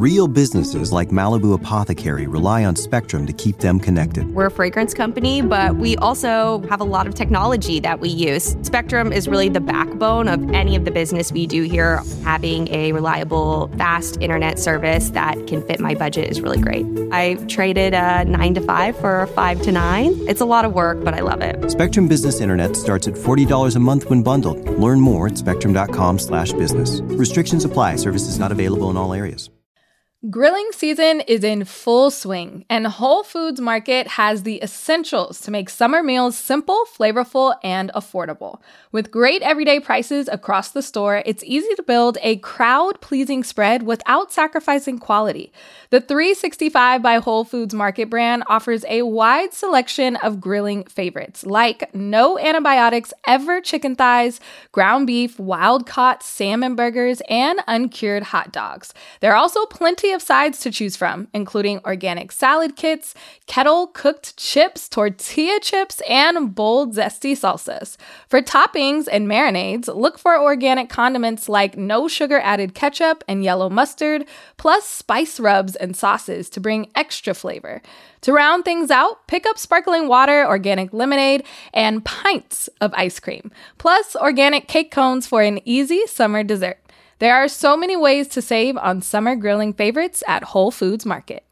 Real businesses like Malibu Apothecary rely on Spectrum to keep them connected. We're a fragrance company, but we also have a lot of technology that we use. Spectrum is really the backbone of any of the business we do here. Having a reliable, fast internet service that can fit my budget is really great. I traded a 9 to 5 for a 5 to 9. It's a lot of work, but I love it. Spectrum Business Internet starts at $40 a month when bundled. Learn more at spectrum.com/business. Restrictions apply. Services not available in all areas. Grilling season is in full swing, and Whole Foods Market has the essentials to make summer meals simple, flavorful, and affordable. With great everyday prices across the store, it's easy to build a crowd-pleasing spread without sacrificing quality. The 365 by Whole Foods Market brand offers a wide selection of grilling favorites, like no antibiotics ever chicken thighs, ground beef, wild-caught salmon burgers, and uncured hot dogs. There are also plenty of sides to choose from, including organic salad kits, kettle-cooked chips, tortilla chips, and bold, zesty salsas. For toppings and marinades, look for organic condiments like no sugar-added ketchup and yellow mustard, plus spice rubs and sauces to bring extra flavor. To round things out, pick up sparkling water, organic lemonade, and pints of ice cream, plus organic cake cones for an easy summer dessert. There are so many ways to save on summer grilling favorites at Whole Foods Market.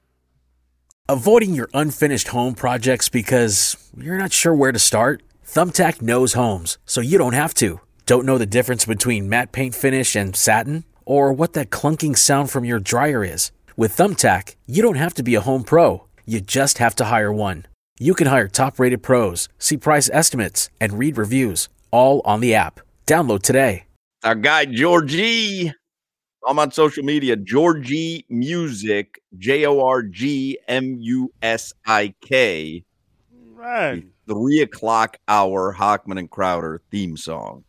Avoiding your unfinished home projects because you're not sure where to start? Thumbtack knows homes, so you don't have to. Don't know the difference between matte paint finish and satin? Or what that clunking sound from your dryer is? With Thumbtack, you don't have to be a home pro. You just have to hire one. You can hire top-rated pros, see price estimates, and read reviews, all on the app. Download today. Our guy, Georgie. I'm on social media, Georgie Music, JORGMUSIK. Right. 3 o'clock hour Hochman and Crowder theme song.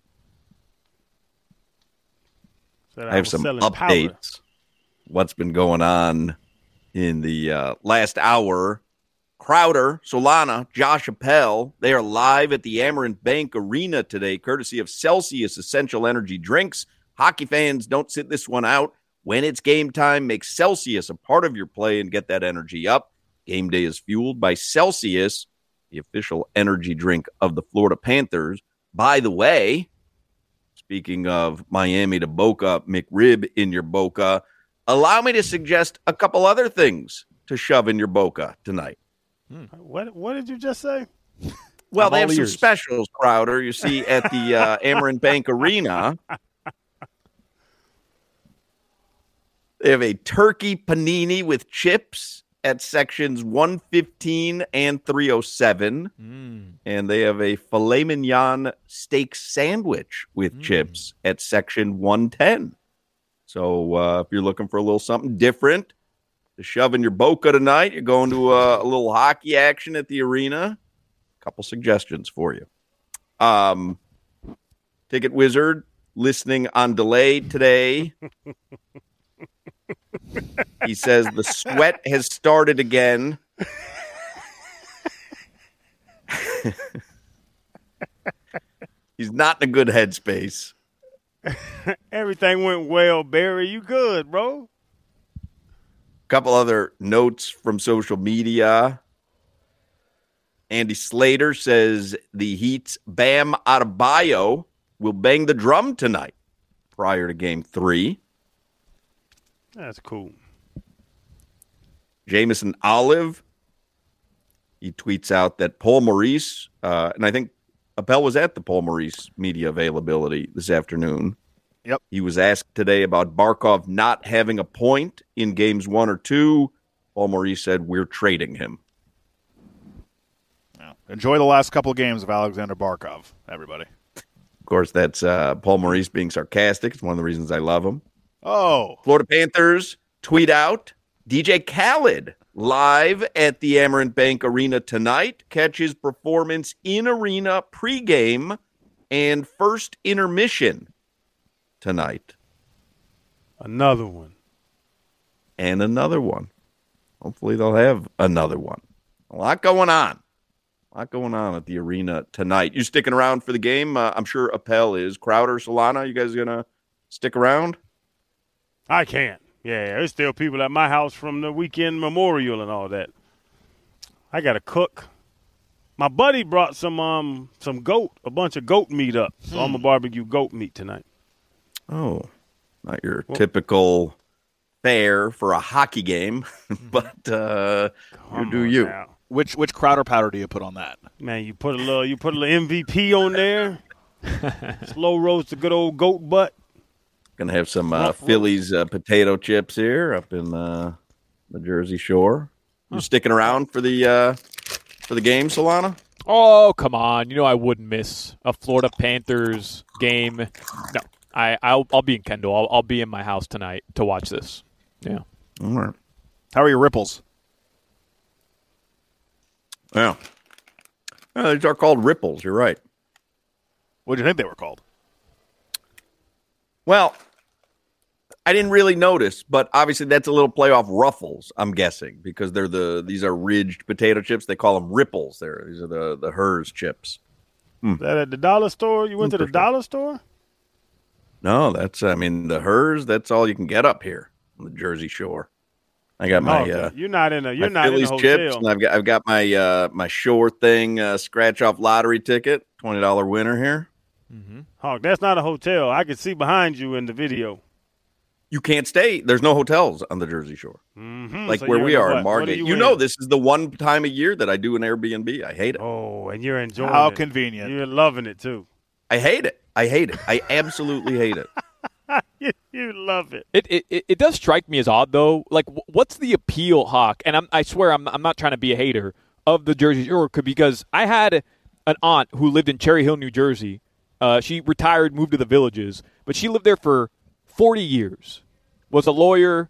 I have some updates. Power. What's been going on in the last hour. Crowder, Solana, Josh Appel, they are live at the Amerant Bank Arena today, courtesy of Celsius Essential Energy Drinks. Hockey fans, don't sit this one out. When it's game time, make Celsius a part of your play and get that energy up. Game day is fueled by Celsius, the official energy drink of the Florida Panthers. By the way, speaking of Miami to Boca, McRib in your Boca, allow me to suggest a couple other things to shove in your Boca tonight. What did you just say? Well, they have some specials, Crowder, you see, at the Amerant Bank Arena. They have a turkey panini with chips at sections 115 and 307. And they have a filet mignon steak sandwich with chips at section 110. So if you're looking for a little something different to shove in your Boca tonight, you're going to a little hockey action at the arena, a couple suggestions for you. Ticket Wizard listening on delay today. He says the sweat has started again. He's not in a good headspace. Everything went well, Barry. You good, bro? Couple other notes from social media. Andy Slater says the Heat's Bam Adebayo will bang the drum tonight prior to Game 3. That's cool. Jameson Olive, he tweets out that Paul Maurice, and I think Appel was at the Paul Maurice media availability this afternoon. Yep. He was asked today about Barkov not having a point in games 1 or 2. Paul Maurice said, we're trading him. Yeah. Enjoy the last couple of games of Alexander Barkov, everybody. Of course, that's Paul Maurice being sarcastic. It's one of the reasons I love him. Oh. Florida Panthers tweet out, DJ Khaled live at the Amerant Bank Arena tonight. Catch his performance in arena pregame and first intermission tonight. Another one. And another one. Hopefully they'll have another one. A lot going on. A lot going on at the arena tonight. You sticking around for the game? I'm sure Appel is. Crowder, Solana, you guys going to stick around? I can't. Yeah, there's still people at my house from the weekend memorial and all that. I got to cook. My buddy brought some goat, a bunch of goat meat up. So I'm going to barbecue goat meat tonight. Oh, not your typical fare for a hockey game, but you do you. Now. Which Crowder powder do you put on that? Man, you put a little MVP on there. Slow roast a good old goat butt. Gonna have some Phillies potato chips here up in the Jersey Shore. You sticking around for the game, Solana? Oh, come on! You know I wouldn't miss a Florida Panthers game. No, I'll be in Kendall. I'll be in my house tonight to watch this. Yeah. All right. How are your ripples? Yeah. These are called ripples. You're right. What do you think they were called? Well, I didn't really notice, but obviously that's a little play off Ruffles, I'm guessing, because these are ridged potato chips. They call them ripples. These are the Hers chips. Is that at the dollar store? You went to the dollar store? No, the Hers. That's all you can get up here on the Jersey Shore. I got my you're not in a Phillies hotel. chips, and I've got my Shore thing scratch off lottery ticket, $20 winner here. Mm-hmm. Hawk, that's not a hotel. I can see behind you in the video. You can't stay. There's no hotels on the Jersey Shore, like So where you're we in are what? in What are Margate. you You in? know, this is the one time a year that I do an Airbnb. I hate it. Oh, and you're enjoying How it. convenient. You're loving it, too. I hate it. I absolutely hate it. You love it. It does strike me as odd though. Like, what's the appeal, Hawk? And I swear I'm not trying to be a hater of the Jersey Shore because I had an aunt who lived in Cherry Hill, New Jersey. She retired, moved to the Villages, but she lived there for 40 years. Was a lawyer,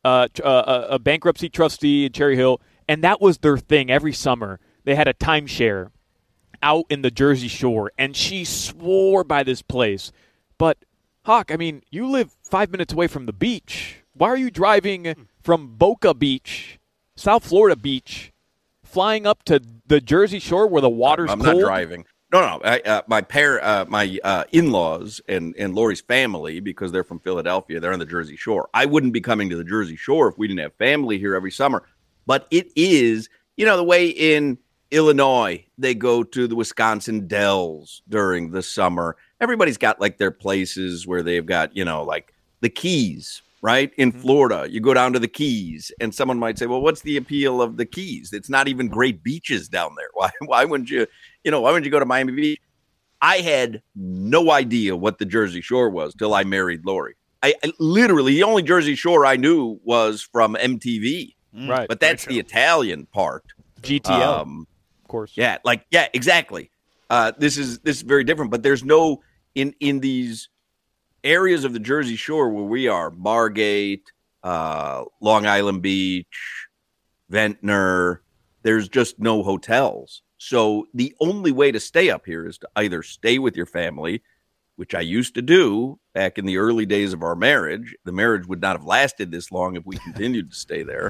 a bankruptcy trustee in Cherry Hill, and that was their thing. Every summer they had a timeshare out in the Jersey Shore, and she swore by this place. But Hawk, I mean, you live 5 minutes away from the beach. Why are you driving from Boca Beach, South Florida Beach, flying up to the Jersey Shore where the water's I'm cold? not driving. No. My in-laws and Lori's family, because they're from Philadelphia, they're on the Jersey Shore. I wouldn't be coming to the Jersey Shore if we didn't have family here every summer. But it is, the way in Illinois they go to the Wisconsin Dells during the summer. Everybody's got like their places where they've got, like the Keys, right? In Florida, you go down to the Keys and someone might say, well, what's the appeal of the Keys? It's not even great beaches down there. Why wouldn't you go to Miami Beach? I had no idea what the Jersey Shore was till I married Lori. I literally, the only Jersey Shore I knew was from MTV. Right. But that's the Italian part. GTL, of course. Yeah, exactly. This is very different, but there's no in these areas of the Jersey Shore where we are, Margate, Long Island Beach, Ventnor, there's just no hotels. So the only way to stay up here is to either stay with your family, which I used to do back in the early days of our marriage. The marriage would not have lasted this long if we continued to stay there.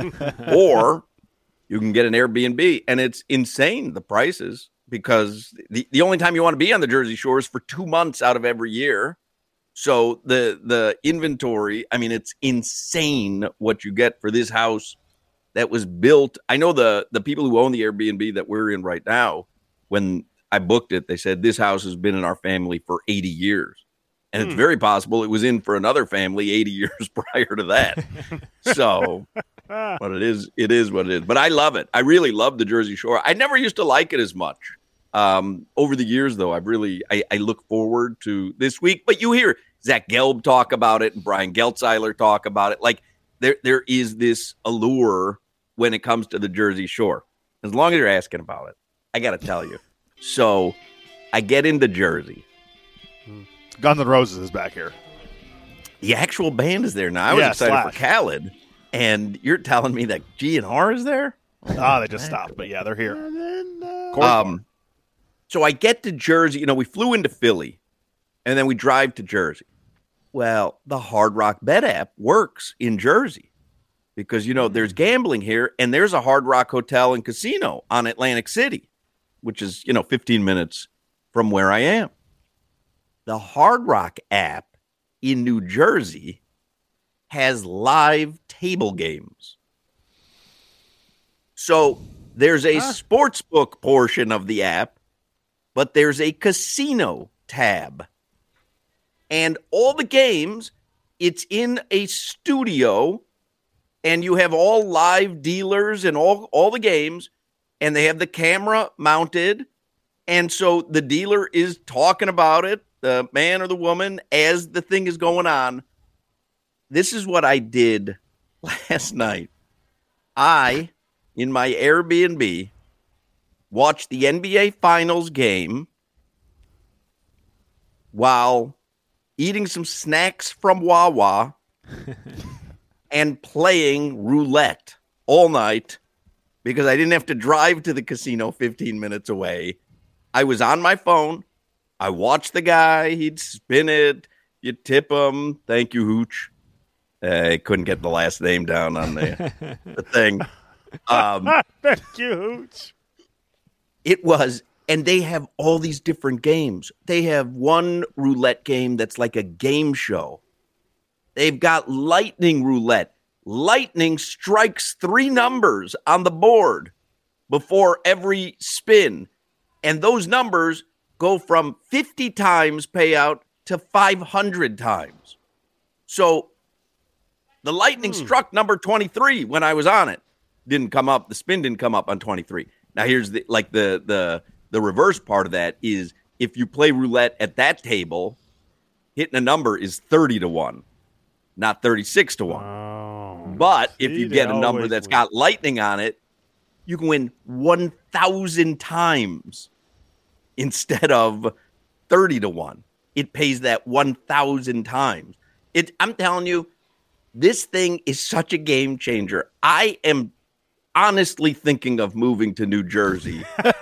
Or you can get an Airbnb, and it's insane, the prices, because the only time you want to be on the Jersey Shore is for 2 months out of every year. So the inventory, I mean, it's insane what you get for this house that was built. I know the people who own the Airbnb that we're in right now, when I booked it, they said this house has been in our family for 80 years. And it's very possible it was in for another family 80 years prior to that. So, but it is what it is. But I love it. I really love the Jersey Shore. I never used to like it as much. Over the years, though, I look forward to this week. But you hear Zach Gelb talk about it and Brian Geltzeiler talk about it. Like there is this allure when it comes to the Jersey Shore. As long as you're asking about it, I got to tell you. So I get into Jersey. Guns N' Roses is back here. The actual band is there now. I was excited Slash. for Khaled, and you're telling me that GNR is there? They just stopped, but yeah, they're here. So I get to Jersey. We flew into Philly, and then we drive to Jersey. Well, the Hard Rock Bet app works in Jersey because, there's gambling here, and there's a Hard Rock hotel and casino on Atlantic City, which is, 15 minutes from where I am. The Hard Rock app in New Jersey has live table games. So there's a sportsbook portion of the app, but there's a casino tab. And all the games, it's in a studio, and you have all live dealers and all the games, and they have the camera mounted. And so the dealer is talking about it, the man or the woman, as the thing is going on. This is what I did last night. I, in my Airbnb, watched the NBA Finals game while eating some snacks from Wawa and playing roulette all night because I didn't have to drive to the casino 15 minutes away. I was on my phone. I watched the guy. He'd spin it. You tip him. Thank you, Hooch. I couldn't get the last name down on the thing. Thank you, Hooch. It was, and they have all these different games. They have one roulette game that's like a game show. They've got lightning roulette. Lightning strikes 3 numbers on the board before every spin. And those numbers go from 50 times payout to 500 times. So the lightning struck number 23 when I was on it. Didn't come up. The spin didn't come up on 23. Now here's the reverse part of that is if you play roulette at that table, hitting a number is 30-1, not 36-1. Oh, but if you get a number that's got lightning on it, you can win 1,000 times instead of 30-1. It pays that 1,000 times. I'm telling you, this thing is such a game changer. I am honestly thinking of moving to New Jersey.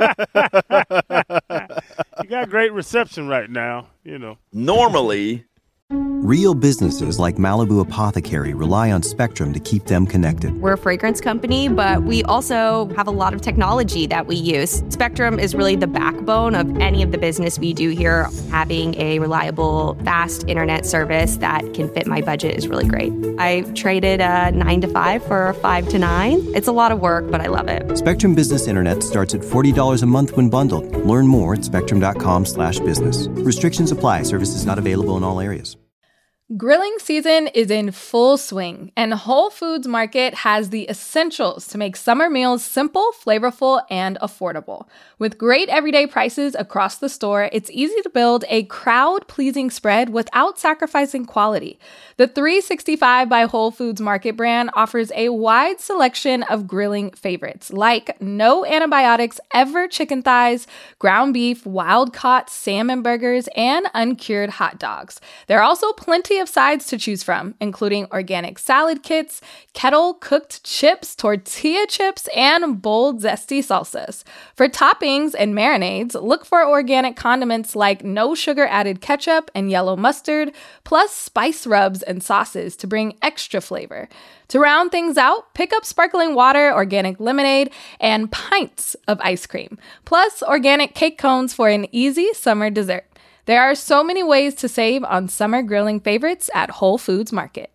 You got great reception right now, you know. Normally, Real businesses like Malibu Apothecary rely on Spectrum to keep them connected. We're a fragrance company, but we also have a lot of technology that we use. Spectrum is really the backbone of any of the business we do here. Having a reliable, fast internet service that can fit my budget is really great. I traded a 9 to 5 for a 5 to 9. It's a lot of work, but I love it. Spectrum Business Internet starts at $40 a month when bundled. Learn more at spectrum.com/business. Restrictions apply. Services not available in all areas. Grilling season is in full swing, and Whole Foods Market has the essentials to make summer meals simple, flavorful, and affordable. With great everyday prices across the store, it's easy to build a crowd-pleasing spread without sacrificing quality. The 365 by Whole Foods Market brand offers a wide selection of grilling favorites, like no antibiotics ever chicken thighs, ground beef, wild-caught salmon burgers, and uncured hot dogs. There are also plenty of sides to choose from, including organic salad kits, kettle-cooked chips, tortilla chips, and bold, zesty salsas. For toppings and marinades, look for organic condiments like no sugar-added ketchup and yellow mustard, plus spice rubs and sauces to bring extra flavor. To round things out, pick up sparkling water, organic lemonade, and pints of ice cream, plus organic cake cones for an easy summer dessert. There are so many ways to save on summer grilling favorites at Whole Foods Market.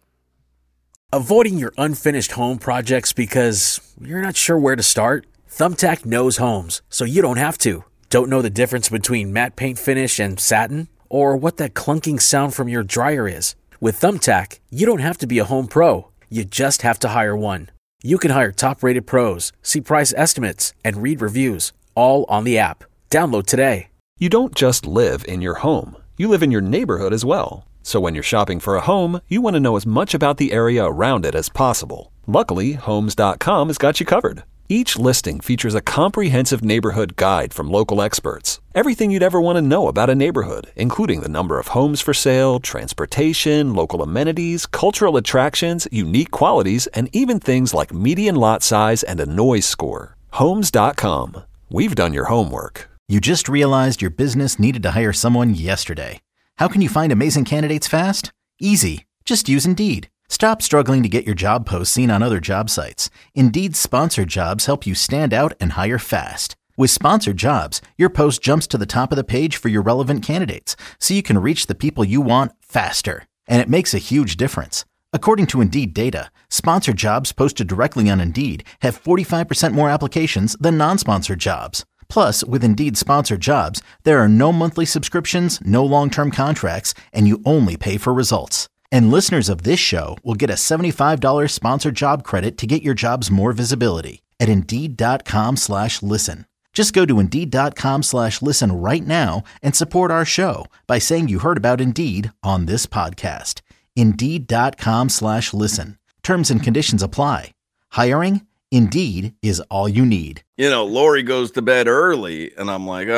Avoiding your unfinished home projects because you're not sure where to start? Thumbtack knows homes, so you don't have to. Don't know the difference between matte paint finish and satin? Or what that clunking sound from your dryer is? With Thumbtack, you don't have to be a home pro. You just have to hire one. You can hire top-rated pros, see price estimates, and read reviews, all on the app. Download today. You don't just live in your home. You live in your neighborhood as well. So when you're shopping for a home, you want to know as much about the area around it as possible. Luckily, Homes.com has got you covered. Each listing features a comprehensive neighborhood guide from local experts. Everything you'd ever want to know about a neighborhood, including the number of homes for sale, transportation, local amenities, cultural attractions, unique qualities, and even things like median lot size and a noise score. Homes.com. We've done your homework. You just realized your business needed to hire someone yesterday. How can you find amazing candidates fast? Easy. Just use Indeed. Stop struggling to get your job post seen on other job sites. Indeed's sponsored jobs help you stand out and hire fast. With sponsored jobs, your post jumps to the top of the page for your relevant candidates, so you can reach the people you want faster. And it makes a huge difference. According to Indeed data, sponsored jobs posted directly on Indeed have 45% more applications than non-sponsored jobs. Plus, with Indeed sponsored jobs, there are no monthly subscriptions, no long-term contracts, and you only pay for results. And listeners of this show will get a $75 sponsored job credit to get your jobs more visibility at Indeed.com/listen. Just go to Indeed.com/listen right now and support our show by saying you heard about Indeed on this podcast. Indeed.com/listen. Terms and conditions apply. Hiring? Indeed is all you need. You know, Lori goes to bed early, and I'm like,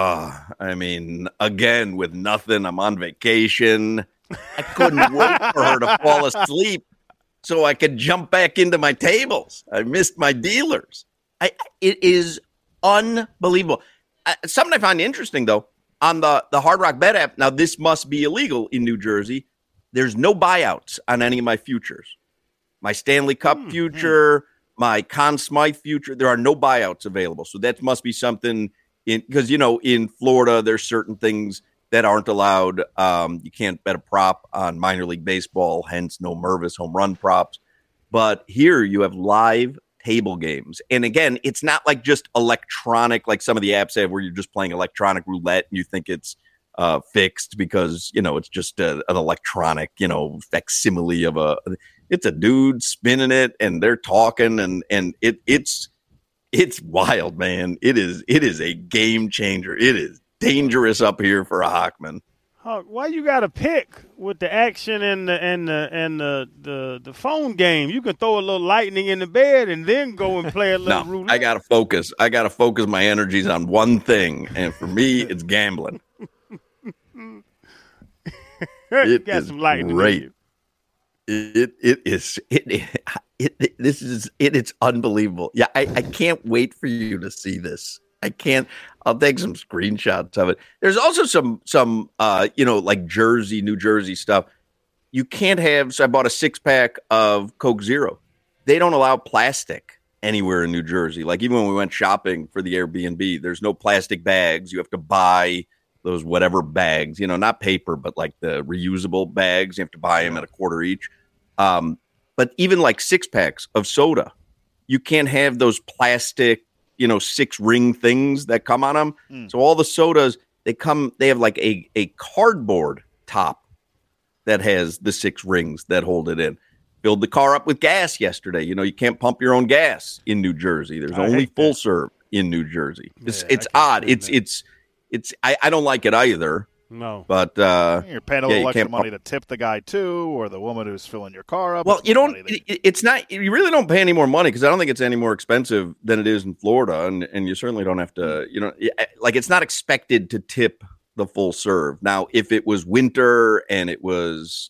again, with nothing. I'm on vacation. I couldn't wait for her to fall asleep so I could jump back into my tables. I missed my dealers. It is unbelievable. Something I find interesting, though, on the Hard Rock Bet app, now this must be illegal in New Jersey, there's no buyouts on any of my futures. My Stanley Cup future, my Conn Smythe future, there are no buyouts available. So that must be something because, in Florida, there's certain things that aren't allowed. You can't bet a prop on minor league baseball, hence no Mervis home run props. But here you have live table games. And again, it's not like just electronic, like some of the apps have where you're just playing electronic roulette and you think it's fixed because, it's just an electronic, facsimile of it's a dude spinning it and they're talking and it's wild, man. It is a game changer. It is dangerous up here for a Hockman. Why you got to pick with the action and the phone game? You can throw a little lightning in the bed and then go and play a little roulette. I got to focus. I got to focus my energies on one thing, and for me, it's gambling. It got is some lightning great. In It's unbelievable. Yeah, I can't wait for you to see this. I'll take some screenshots of it. There's also some like New Jersey stuff. You can't have, so I bought a 6-pack of Coke Zero. They don't allow plastic anywhere in New Jersey. Like even when we went shopping for the Airbnb, there's no plastic bags. You have to buy those whatever bags, not paper, but like the reusable bags. You have to buy them at $0.25 each. But even like 6-packs of soda, you can't have those plastic, 6-ring things that come on them. So all the sodas, they have like a cardboard top that has the 6 rings that hold it in. Filled the car up with gas yesterday. You can't pump your own gas in New Jersey. There's only full serve in New Jersey. It's odd. I don't like it either. No, but you're paying a little extra money to tip the guy too, or the woman who's filling your car up. Well, you don't. It's not. You really don't pay any more money because I don't think it's any more expensive than it is in Florida, and you certainly don't have to. Like it's not expected to tip the full serve. Now, if it was winter and it was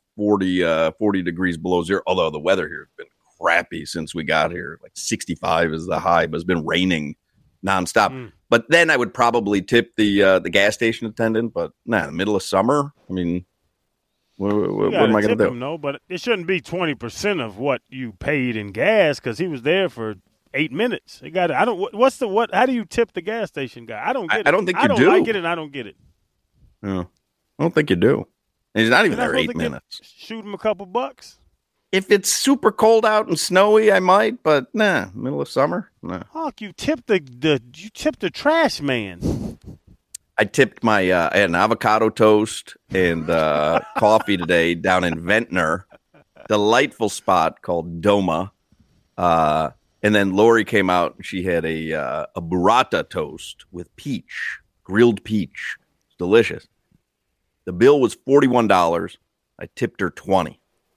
40 degrees below zero, although the weather here has been crappy since we got here, like 65 is the high, but it's been raining nonstop. But then I would probably tip the gas station attendant. But in the middle of summer, I mean, what am I going to do? No, but it shouldn't be 20% of what you paid in gas because he was there for 8 minutes. How do you tip the gas station guy? I don't get it. I don't think you do. I don't like it, and I don't get it. No, I don't think you do. And he's not even there 8 minutes. Shoot him a couple bucks. If it's super cold out and snowy, I might, but middle of summer, nah. Hawk, you tipped the trash man. I tipped I had an avocado toast and coffee today down in Ventnor, delightful spot called Doma. And then Lori came out and she had a burrata toast with grilled peach. It's delicious. The bill was $41. I tipped her $20.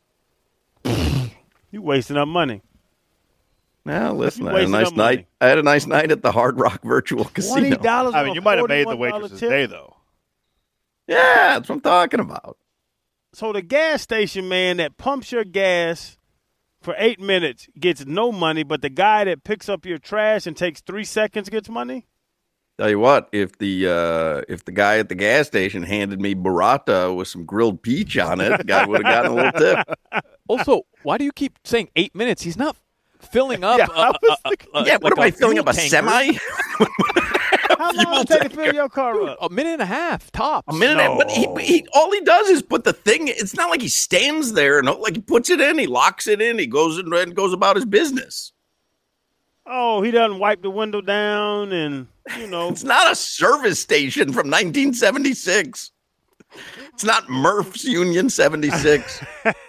You wasting up money. Now listen, I had a nice night. I had a nice night at the Hard Rock Virtual Casino. $20. I mean, you might have made the waitress's day, though. Yeah, that's what I'm talking about. So the gas station man that pumps your gas for 8 minutes gets no money, but the guy that picks up your trash and takes 3 seconds gets money? Tell you what, if the guy at the gas station handed me burrata with some grilled peach on it, the guy would have gotten a little tip. Also, why do you keep saying 8 minutes? He's not filling up. What am I filling up, a semi? How long does it take to fill your car up? A minute and a half, tops. A minute, No. but he all he does is put the thing. It's not like he stands there and like he puts it in, he locks it in, he goes in and goes about his business. Oh, he doesn't wipe the window down, and It's not a service station from 1976. It's not Murph's Union 76.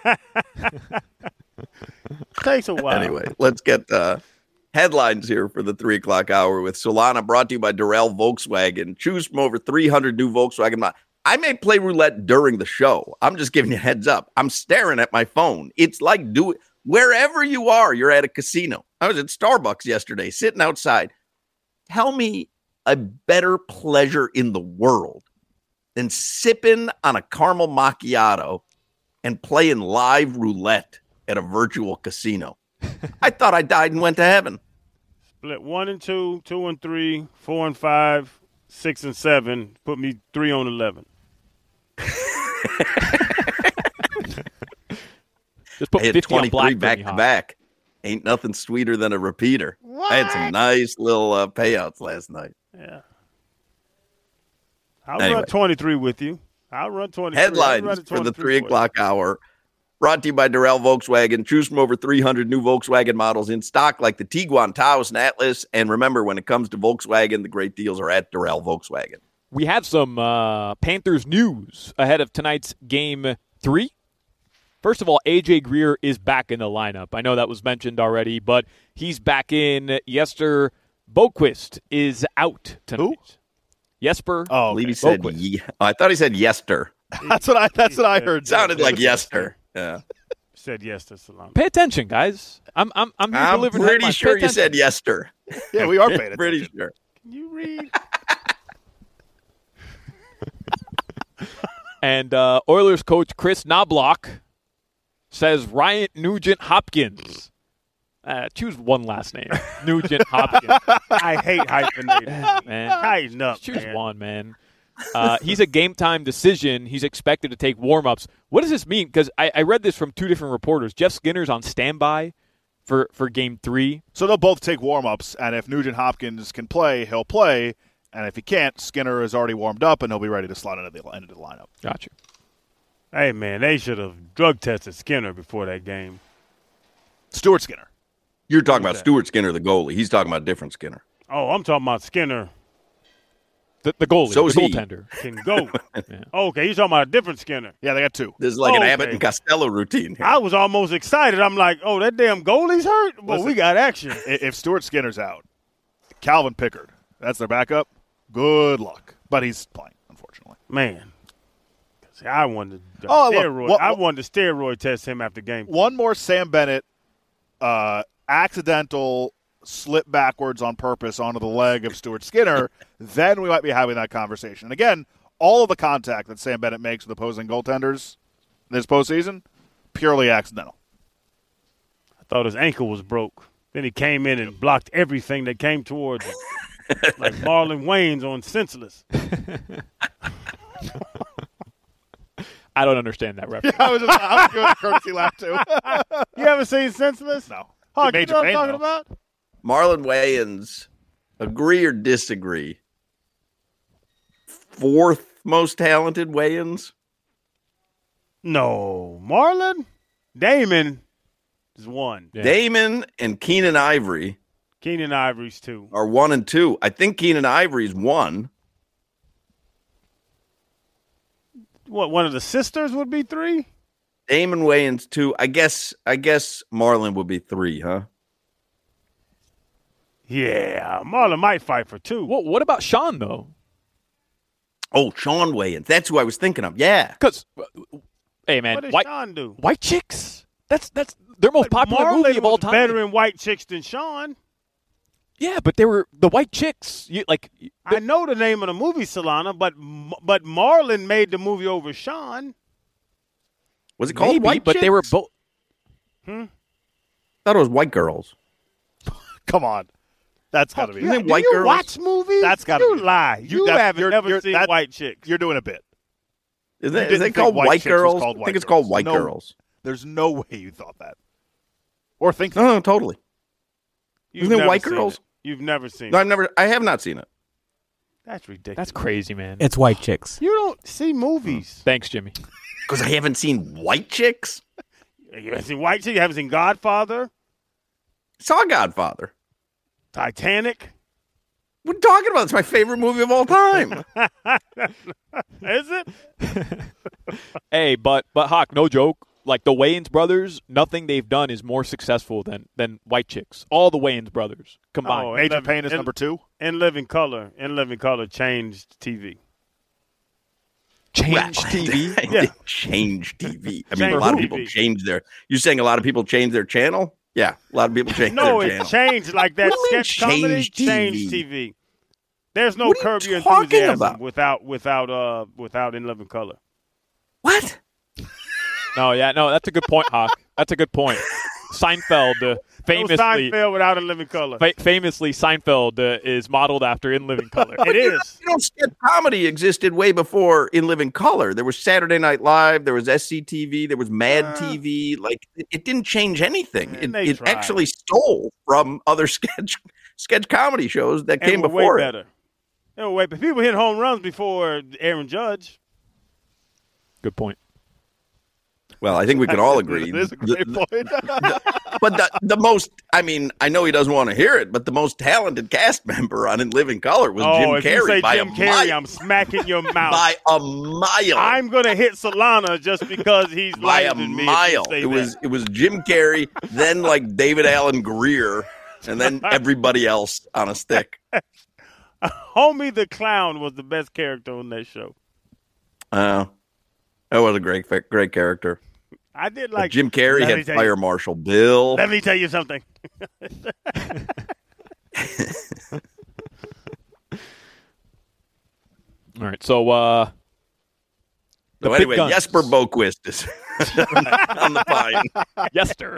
Takes a while. Anyway, let's get headlines here for the 3 o'clock hour with Solana, brought to you by Durrell Volkswagen. Choose from over 300 new Volkswagen models. I may play roulette during the show. I'm just giving you a heads up. I'm staring at my phone. It's like wherever you are, you're at a casino. I was at Starbucks yesterday, sitting outside. Tell me a better pleasure in the world than sipping on a caramel macchiato and playing live roulette at a virtual casino. I thought I died and went to heaven. Split 1 and 2, 2 and 3, 4 and 5, 6 and 7. Put me 3 on 11. Just put I hit 50 on 23 black back to back. Ain't nothing sweeter than a repeater. What? I had some nice little payouts last night. Yeah. I'll run 23 with you. I'll run 23. Headlines for the 3 o'clock hour. Brought to you by Durrell Volkswagen. Choose from over 300 new Volkswagen models in stock like the Tiguan, Taos, and Atlas. And remember, when it comes to Volkswagen, the great deals are at Durrell Volkswagen. We have some Panthers news ahead of tonight's Game 3. First of all, A.J. Greer is back in the lineup. I know that was mentioned already, but he's back in. Jesper Boquist is out tonight. Who? Jesper. I believe he said I thought he said Yester. That's what I heard. It sounded like Yester. Yeah. Said yes to Salami. Pay attention, guys. I'm pretty sure you said Yester. Yeah, we are paying attention. Pretty sure. Can you read? And Oilers coach Chris Knobloch says Ryan Nugent Hopkins. Choose one last name. Nugent Hopkins. I hate hyphenated. Man. Tighten up, Choose man. one, man. He's a game-time decision. He's expected to take warm-ups. What does this mean? Because I read this from 2 different reporters. Jeff Skinner's on standby for Game 3. So they'll both take warm-ups, and if Nugent Hopkins can play, he'll play. And if he can't, Skinner is already warmed up, and he'll be ready to slot into the lineup. Gotcha. Hey, man, they should have drug tested Skinner before that game. Stuart Skinner. You're talking about Stuart Skinner, the goalie. He's talking about a different Skinner. Oh, I'm talking about Skinner. The goalie, So the is he. goaltender. Can go. Okay, you're talking about a different Skinner. Yeah, they got 2. This is like an Okay. Abbott and Costello routine here. I was almost excited. I'm like, oh, that damn goalie's hurt? Well, Listen. we got action. If Stuart Skinner's out, Calvin Pickard, that's their backup. Good luck. But he's playing, unfortunately. Man. See, I wanted to look, I wanted to steroid test him after game. One more Sam Bennett accidental slip backwards on purpose onto the leg of Stuart Skinner, then we might be having that conversation. And again, all of the contact that Sam Bennett makes with opposing goaltenders this postseason, purely accidental. I thought his ankle was broke. Then he came in and blocked everything that came towards him. Like Marlon Wayans on Senseless. I don't understand that reference. I was doing a courtesy laugh, too. You haven't seen Senseless? No. Oh, you know Major what I'm pain, talking though. about? Marlon Wayans, agree or disagree? 4th most talented Wayans? No. Marlon? Damon is 1. Yeah. Damon and Keenan Ivory Keenan Ivory's 2. are 1 and 2. I think Keenan Ivory's 1. What, one of the sisters would be 3? Damon Wayans 2. I guess Marlon would be 3, huh? Yeah, Marlon might fight for 2. What about Sean, though? Oh, Sean Wayans. That's who I was thinking of. Yeah. Because, hey, man, What does white, Sean do? white Chicks. That's their most popular Marlon movie of all was time. better in White Chicks than Sean. Yeah, but they were the White Chicks. I know the name of the movie, Solana, but Marlon made the movie over Sean. Was it called maybe, White but Chicks? they were both. I thought it was White Girls. Come on. That's got to be. Isn't it Do White you Girls? watch movies? That's gotta You be- lie. You haven't never seen White Chicks. You're doing a bit. Is You it didn't called think White Chicks was Girls? called I White think it's called Girls. White No. Girls. There's no way you thought that. Or think that. No, totally. You've Isn't it never White seen Girls? it. You've never seen No, it. I have not seen it. That's ridiculous. That's crazy, man. It's white chicks. You don't see movies. Thanks, Jimmy. Because I haven't seen White Chicks. You haven't seen White Chicks? You haven't seen Godfather? Saw Godfather. Titanic? What are you talking about? It's my favorite movie of all time. Is it? Hey, but Hawk, no joke. Like the Wayans brothers, nothing they've done is more successful than White Chicks. All the Wayans brothers combined. Major Payne is number 2. In Living Color. In Living Color changed TV. Change TV? Yeah. Change TV. I mean, Change a lot of TV. people change their. You're saying a lot of people change their channel? Yeah, a lot of people change No, their it channel. changed like that. What do you mean Sketch comedy change TV? changed TV. There's no What are Curb you Your talking Enthusiasm about? without In Living Color. What? No, that's a good point, Hawk. That's a good point. Seinfeld, famously, Seinfeld without In Living Color. famously, Seinfeld is modeled after In Living Color. It is. Sketch comedy existed way before In Living Color. There was Saturday Night Live, there was SCTV, there was Mad TV. Like it didn't change anything. It actually stole from other sketch comedy shows that came were before way it. better. They were way better. People hit home runs before Aaron Judge. Good point. Well, I think we can all agree. It is a great point. But the most, I mean, I know he doesn't want to hear it, but the most talented cast member on In Living Color was Jim if Carrey. you say by Jim a Carrey, mile. I'm smacking your mouth. By a mile. I'm going to hit Solana just because he's By a lighter than me. if you mile. say It was Jim Carrey, then like David Allen Greer, and then everybody else on a stick. Homie the Clown was the best character on that show. That was a great character. I did But like Jim Carrey Let me had tell Fire you- Marshal Bill. Let me tell you something. All right, so So big anyway, guns. Jesper Boquist is on the pine. Yester.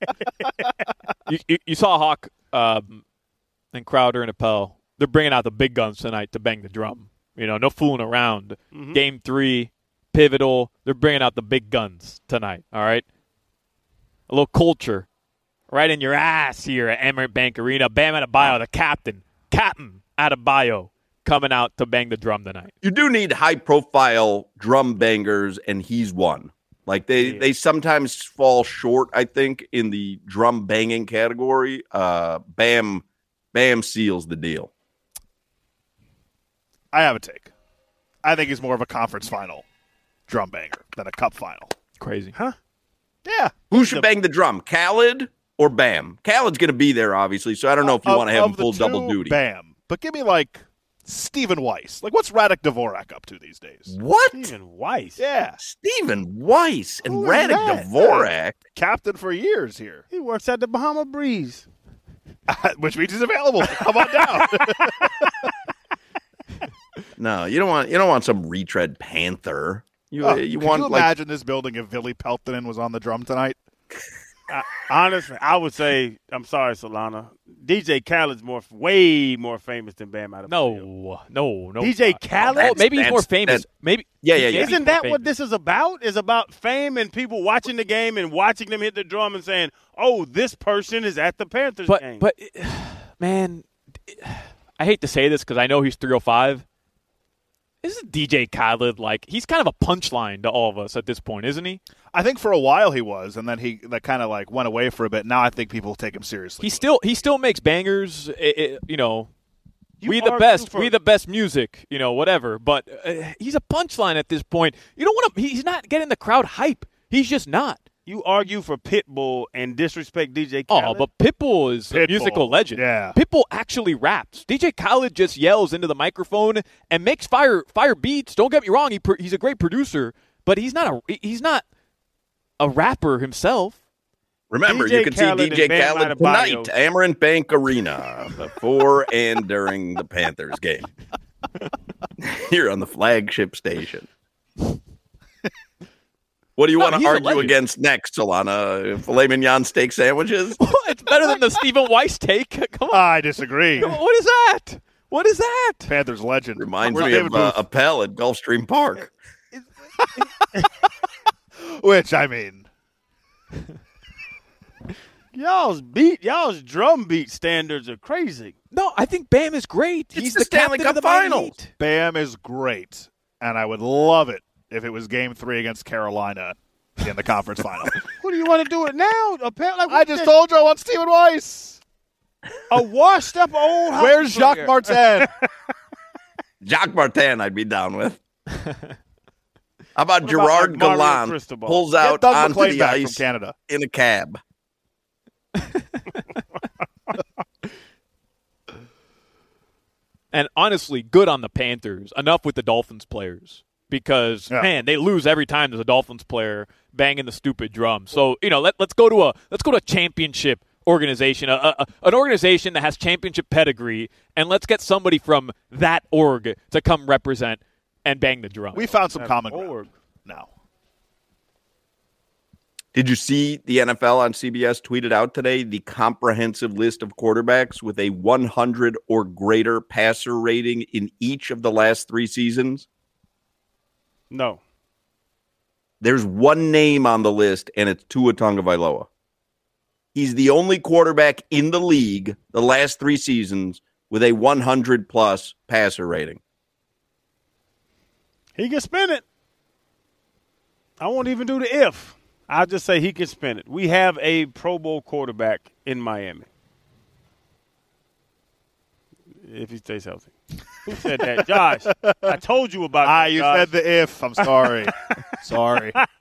you saw Hawk and Crowder and Appel. They're bringing out the big guns tonight to bang the drum. You know, no fooling around. Mm-hmm. Game 3, pivotal. They're bringing out the big guns tonight, all right? A little culture right in your ass here at Emirates Bank Arena. Bam Adebayo, the captain Adebayo, coming out to bang the drum tonight. You do need high-profile drum bangers, and he's one. Like they sometimes fall short, I think, in the drum banging category. Bam seals the deal. I have a take. I think he's more of a conference final drum banger than a cup final. Crazy. Huh? Yeah. Who should bang the drum, Khaled or Bam? Khaled's going to be there, obviously, so I don't know if you want to have him full double duty. Bam. But give me like Stephen Weiss. Like, what's Radek Dvorak up to these days? What? Stephen Weiss. Yeah. Stephen Weiss and Who is Radek that? Dvorak. Captain for years here. He works at the Bahama Breeze. Which means he's available. Come on down. No, you don't want some retread Panther. You want Could you like imagine this building if Billy Peltonen was on the drum tonight? Honestly, I would say, I'm sorry, Solana. DJ Khaled's way more famous than Bam Adebayo. No. DJ Khaled? Oh, maybe he's more famous. Maybe. Yeah. Isn't that what this is about? Is about fame and people watching the game and watching them hit the drum and saying, "Oh, this person is at the Panthers game." But man, I hate to say this because I know he's 305. Isn't DJ Khaled like he's kind of a punchline to all of us at this point, isn't he? I think for a while he was, and then that kind of like went away for a bit. Now I think people take him seriously. He still makes bangers. You know, You we the argue best. for- We the best music. You know, whatever. But he's a punchline at this point. You don't want to. He's not getting the crowd hype. He's just not. You argue for Pitbull and disrespect DJ Khaled? Oh, but Pitbull is a musical legend. Yeah. Pitbull actually raps. DJ Khaled just yells into the microphone and makes fire beats. Don't get me wrong, he's a great producer, but he's not a rapper himself. Remember, DJ you can Khaled see DJ and Bam Khaled Adebayo. tonight, Amarant Bank Arena, before and during the Panthers game. Here on the flagship station. What do you want to he's a argue legend. against next, Solana? Filet mignon steak sandwiches? It's better than the Stephen Weiss take. Come on. I disagree. What is that? What is that? Panthers legend. Reminds Where's me David of Booth? Appel at Gulfstream Park. Which, I mean, Y'all's drum beat standards are crazy. No, I think Bam is great. He's the Stanley captain Cup of the Miami Finals. Heat. Bam is great, and I would love it if it was Game 3 against Carolina in the conference final. What do you want to do it now? I just told you I want Stephen Weiss. A washed-up old hockey Where's Jacques player. Martin? Jacques Martin, I'd be down with. How about What Gerard about, like, Mario Gallant Cristobal? pulls Get out Doug onto McLean the back ice from Canada. in a cab? And honestly, good on the Panthers. Enough with the Dolphins players. Because, man, they lose every time there's a Dolphins player banging the stupid drum. So, let's go to a championship organization, an organization that has championship pedigree, and let's get somebody from that org to come represent and bang the drum. We found some common ground now. Did you see the NFL on CBS tweeted out today the comprehensive list of quarterbacks with a 100 or greater passer rating in each of the last 3 seasons? No. There's one name on the list, and it's Tua Tagovailoa. He's the only quarterback in the league the last 3 seasons with a 100-plus passer rating. He can spin it. I won't even do the if. I'll just say he can spin it. We have a Pro Bowl quarterback in Miami. If he stays healthy. Who said that? Josh, I told you about that, You Josh. said the if. I'm sorry. Sorry. I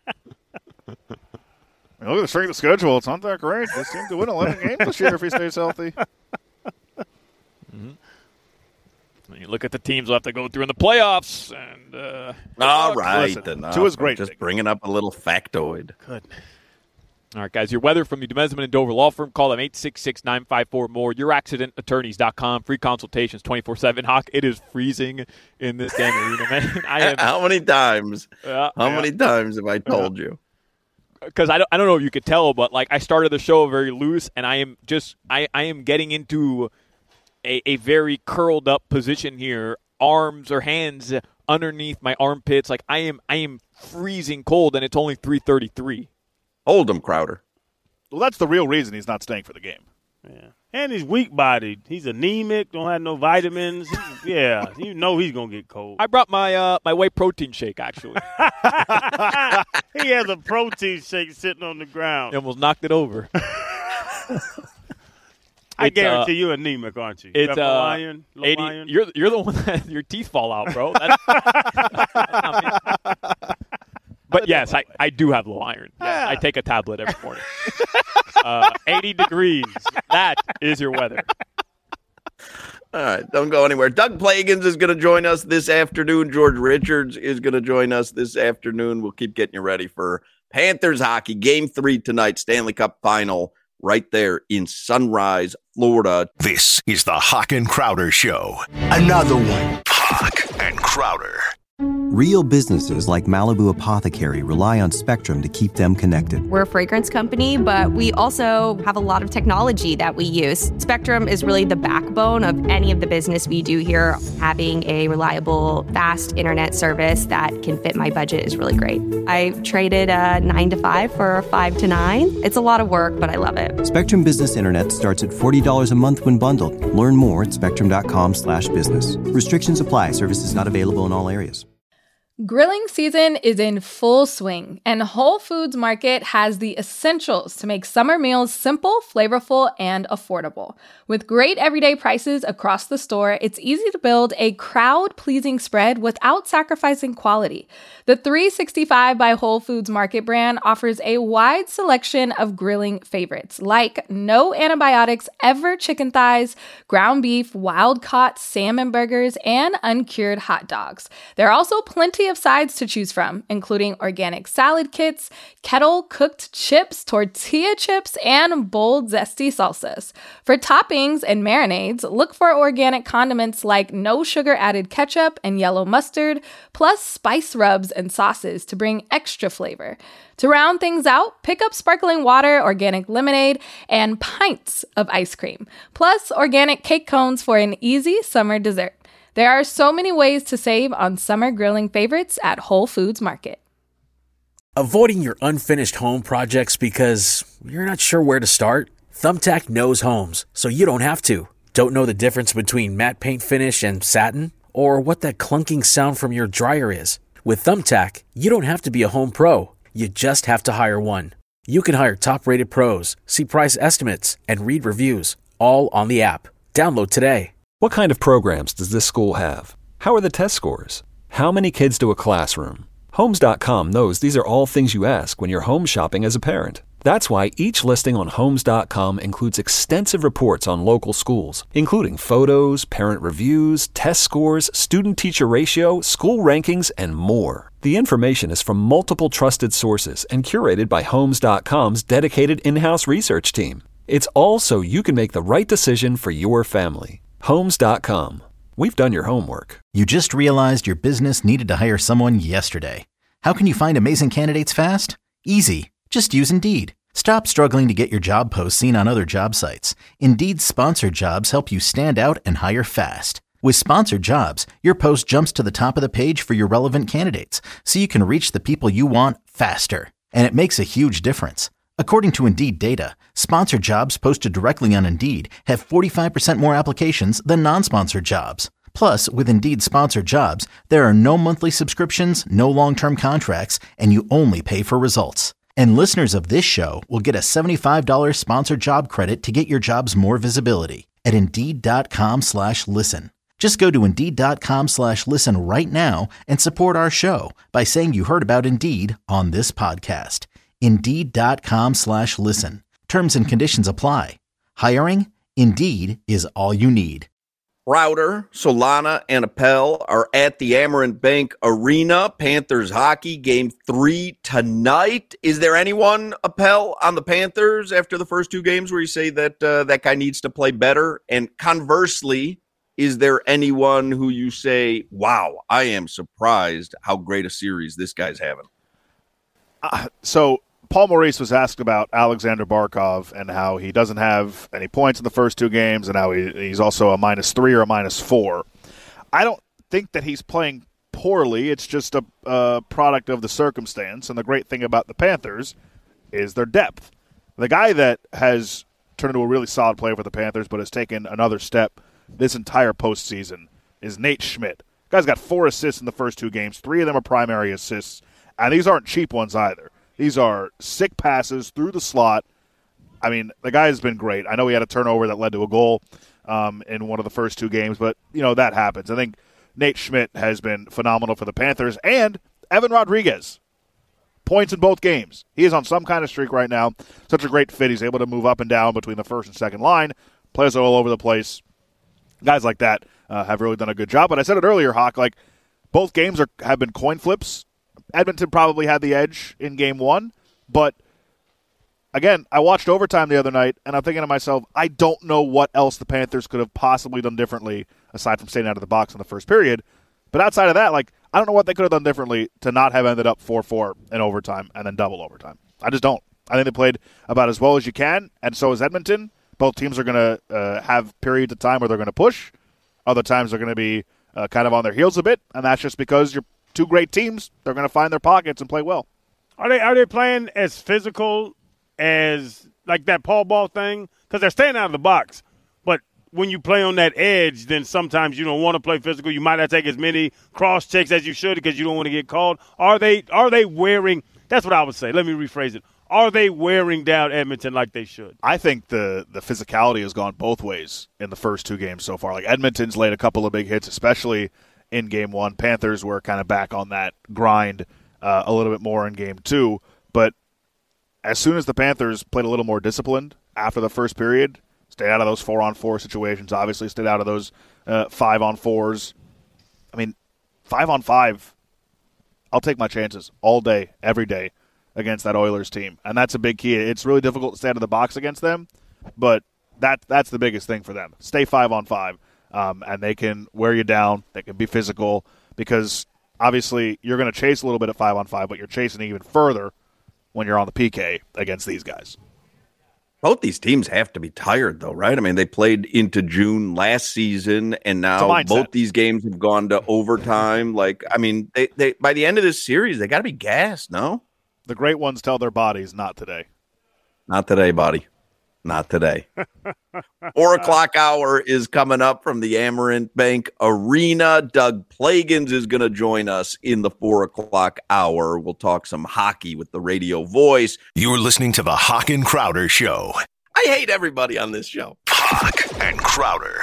mean, look at the strength of the schedule. It's not that great. They seem to win 11 games this year if he stays healthy. You look at the teams we'll have to go through in the playoffs. And all right. Listen, Tua's great. Just bringing up a little factoid. Good. All right, guys, your weather from the Demesman and Dover Law Firm. Call them 866-954-MORE. YourAccidentAttorneys.com. Free consultations 24/7. Hawk, it is freezing in this damn arena, man. How many times? Many times have I told you? Because I don't know if you could tell, but like I started the show very loose, and I am getting into a very curled up position here, arms or hands underneath my armpits. Like I am freezing cold, and it's only 3:33. Hold him, Crowder. Well, that's the real reason he's not staying for the game. Yeah. And he's weak-bodied. He's anemic, don't have no vitamins. You know he's going to get cold. I brought my my whey protein shake, actually. He has a protein shake sitting on the ground. He almost knocked it over. I guarantee you're anemic, aren't you? It's low iron. You're the one that your teeth fall out, bro. That's not me. But yes, I do have low iron. Yeah, I take a tablet every morning. 80 degrees. That is your weather. All right, don't go anywhere. Doug Plagans is going to join us this afternoon. George Richards is going to join us this afternoon. We'll keep getting you ready for Panthers hockey. Game 3 tonight, Stanley Cup final, right there in Sunrise, Florida. This is the Hawk and Crowder Show. Another one. Hawk and Crowder. Real businesses like Malibu Apothecary rely on Spectrum to keep them connected. We're a fragrance company, but we also have a lot of technology that we use. Spectrum is really the backbone of any of the business we do here. Having a reliable, fast internet service that can fit my budget is really great. I traded a 9 to 5 for a 5 to 9. It's a lot of work, but I love it. Spectrum Business Internet starts at $40 a month when bundled. Learn more at spectrum.com/business. Restrictions apply. Services not available in all areas. Grilling season is in full swing, and Whole Foods Market has the essentials to make summer meals simple, flavorful, and affordable. With great everyday prices across the store, it's easy to build a crowd-pleasing spread without sacrificing quality. The 365 by Whole Foods Market brand offers a wide selection of grilling favorites, like no antibiotics ever chicken thighs, ground beef, wild-caught salmon burgers, and uncured hot dogs. There are also plenty of sides to choose from, including organic salad kits, kettle-cooked chips, tortilla chips, and bold, zesty salsas. For toppings and marinades, look for organic condiments like no sugar-added ketchup and yellow mustard, plus spice rubs and sauces to bring extra flavor. To round things out, pick up sparkling water, organic lemonade, and pints of ice cream, plus organic cake cones for an easy summer dessert. There are so many ways to save on summer grilling favorites at Whole Foods Market. Avoiding your unfinished home projects because you're not sure where to start? Thumbtack knows homes, so you don't have to. Don't know the difference between matte paint finish and satin? Or what that clunking sound from your dryer is? With Thumbtack, you don't have to be a home pro. You just have to hire one. You can hire top-rated pros, see price estimates, and read reviews, all on the app. Download today. What kind of programs does this school have? How are the test scores? How many kids do a classroom? Homes.com knows these are all things you ask when you're home shopping as a parent. That's why each listing on Homes.com includes extensive reports on local schools, including photos, parent reviews, test scores, student-teacher ratio, school rankings, and more. The information is from multiple trusted sources and curated by Homes.com's dedicated in-house research team. It's all so you can make the right decision for your family. Homes.com. We've done your homework. You just realized your business needed to hire someone yesterday. How can you find amazing candidates fast? Easy. Just use Indeed. Stop struggling to get your job posts seen on other job sites. Indeed's sponsored jobs help you stand out and hire fast. With sponsored jobs, your post jumps to the top of the page for your relevant candidates, so you can reach the people you want faster. And it makes a huge difference. According to Indeed data, sponsored jobs posted directly on Indeed have 45% more applications than non-sponsored jobs. Plus, with Indeed sponsored jobs, there are no monthly subscriptions, no long-term contracts, and you only pay for results. And listeners of this show will get a $75 sponsored job credit to get your jobs more visibility at Indeed.com/listen. Just go to Indeed.com/listen right now and support our show by saying you heard about Indeed on this podcast. Indeed.com/listen. Terms and conditions apply. Hiring? Indeed is all you need. Crowder, Solana, and Appel are at the Amerant Bank Arena. Panthers hockey, game 3 tonight. Is there anyone, Appel, on the Panthers after the first two games where you say that that guy needs to play better? And conversely, is there anyone who you say, wow, I am surprised how great a series this guy's having? So Paul Maurice was asked about Alexander Barkov and how he doesn't have any points in the first two games and how he's also a -3 or a -4. I don't think that he's playing poorly. It's just a product of the circumstance. And the great thing about the Panthers is their depth. The guy that has turned into a really solid player for the Panthers but has taken another step this entire postseason is Nate Schmidt. The guy's got 4 assists in the first two games. 3 of them are primary assists. And these aren't cheap ones either. These are sick passes through the slot. I mean, the guy has been great. I know he had a turnover that led to a goal in one of the first two games, but, you know, that happens. I think Nate Schmidt has been phenomenal for the Panthers. And Evan Rodriguez, points in both games. He is on some kind of streak right now. Such a great fit. He's able to move up and down between the first and second line. Plays all over the place. Guys like that have really done a good job. But I said it earlier, Hawk, like both games have been coin flips. Edmonton probably had the edge in game 1, but again, I watched overtime the other night, and I'm thinking to myself, I don't know what else the Panthers could have possibly done differently aside from staying out of the box in the first period. But outside of that, like, I don't know what they could have done differently to not have ended up 4-4 in overtime and then double overtime. I just don't. I think they played about as well as you can, and so is Edmonton. Both teams are going to have periods of time where they're going to push. Other times they're going to be kind of on their heels a bit, and that's just because you're two great teams. They're going to find their pockets and play well. Are they playing as physical as like that Paul Ball thing? Because they're staying out of the box. But when you play on that edge, then sometimes you don't want to play physical. You might not take as many cross checks as you should because you don't want to get called. Are they wearing – that's what I would say. Let me rephrase it. Are they wearing down Edmonton like they should? I think the physicality has gone both ways in the first two games so far. Like Edmonton's laid a couple of big hits, especially – in game 1. Panthers were kind of back on that grind a little bit more in game 2. But as soon as the Panthers played a little more disciplined after the first period, stayed out of those 4-on-4 situations, obviously stayed out of those 5-on-4s. I mean, 5-on-5, I'll take my chances all day, every day against that Oilers team. And that's a big key. It's really difficult to stay out of the box against them, but that's the biggest thing for them. Stay 5-on-5. And they can wear you down. They can be physical because obviously you're going to chase a little bit at 5-on-5, but you're chasing even further when you're on the PK against these guys. Both these teams have to be tired, though, right? I mean, they played into June last season, and now both these games have gone to overtime. Like, I mean, they by the end of this series, they got to be gassed, no? The great ones tell their bodies, not today. Not today, buddy. Not today. 4 o'clock hour is coming up from the Amerant Bank Arena. Doug Plagans is going to join us in the 4 o'clock hour. We'll talk some hockey with the radio voice. You're listening to the Hawk and Crowder Show. I hate everybody on this show. Hawk and Crowder.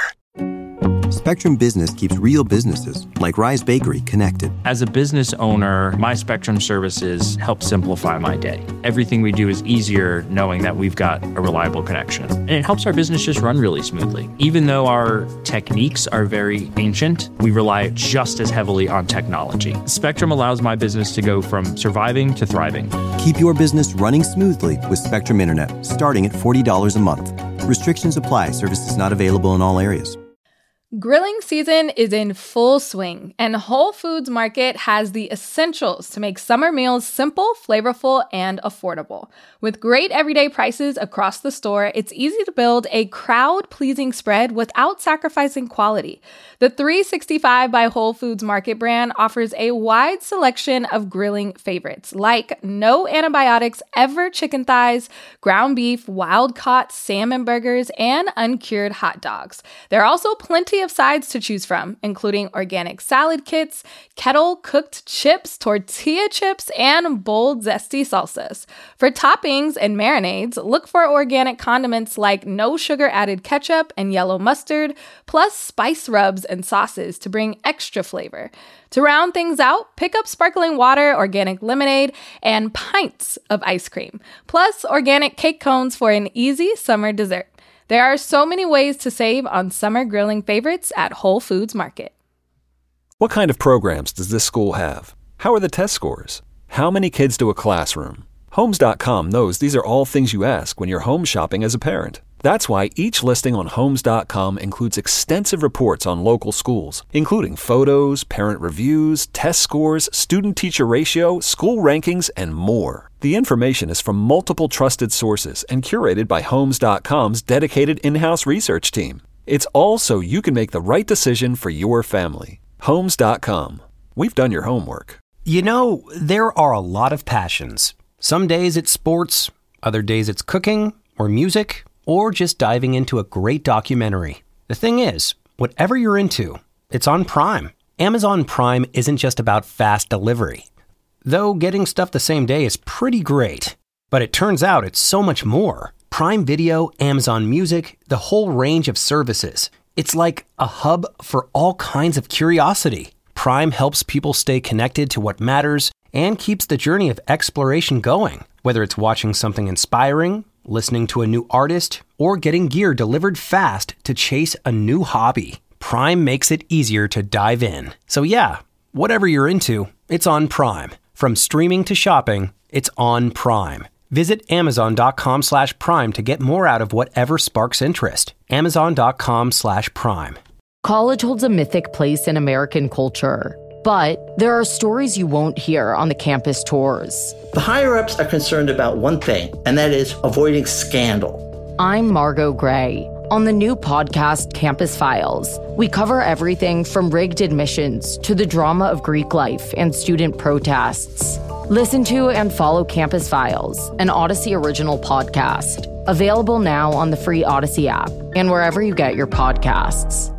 Spectrum Business keeps real businesses, like Rise Bakery, connected. As a business owner, my Spectrum services help simplify my day. Everything we do is easier knowing that we've got a reliable connection. And it helps our business just run really smoothly. Even though our techniques are very ancient, we rely just as heavily on technology. Spectrum allows my business to go from surviving to thriving. Keep your business running smoothly with Spectrum Internet, starting at $40 a month. Restrictions apply. Services not available in all areas. Grilling season is in full swing, and Whole Foods Market has the essentials to make summer meals simple, flavorful, and affordable. With great everyday prices across the store, it's easy to build a crowd-pleasing spread without sacrificing quality. The 365 by Whole Foods Market brand offers a wide selection of grilling favorites, like no antibiotics ever chicken thighs, ground beef, wild-caught salmon burgers, and uncured hot dogs. There are also plenty of sides to choose from, including organic salad kits, kettle-cooked chips, tortilla chips, and bold, zesty salsas. For toppings and marinades, look for organic condiments like no sugar-added ketchup and yellow mustard, plus spice rubs and sauces to bring extra flavor. To round things out, pick up sparkling water, organic lemonade, and pints of ice cream, plus organic cake cones for an easy summer dessert. There are so many ways to save on summer grilling favorites at Whole Foods Market. What kind of programs does this school have? How are the test scores? How many kids do a classroom? Homes.com knows these are all things you ask when you're home shopping as a parent. That's why each listing on Homes.com includes extensive reports on local schools, including photos, parent reviews, test scores, student-teacher ratio, school rankings, and more. The information is from multiple trusted sources and curated by Homes.com's dedicated in-house research team. It's all so you can make the right decision for your family. Homes.com. We've done your homework. You know, there are a lot of passions. Some days it's sports, other days it's cooking or music, or just diving into a great documentary. The thing is, whatever you're into, it's on Prime. Amazon Prime isn't just about fast delivery. Though getting stuff the same day is pretty great. But it turns out it's so much more. Prime Video, Amazon Music, the whole range of services. It's like a hub for all kinds of curiosity. Prime helps people stay connected to what matters and keeps the journey of exploration going. Whether it's watching something inspiring, listening to a new artist, or getting gear delivered fast to chase a new hobby, Prime makes it easier to dive in. So yeah, whatever you're into, it's on Prime. From streaming to shopping, it's on Prime. Visit Amazon.com/Prime to get more out of whatever sparks interest. Amazon.com/Prime. College holds a mythic place in American culture, but there are stories you won't hear on the campus tours. The higher-ups are concerned about one thing, and that is avoiding scandal. I'm Margot Gray. On the new podcast, Campus Files, we cover everything from rigged admissions to the drama of Greek life and student protests. Listen to and follow Campus Files, an Odyssey original podcast. Available now on the free Odyssey app and wherever you get your podcasts.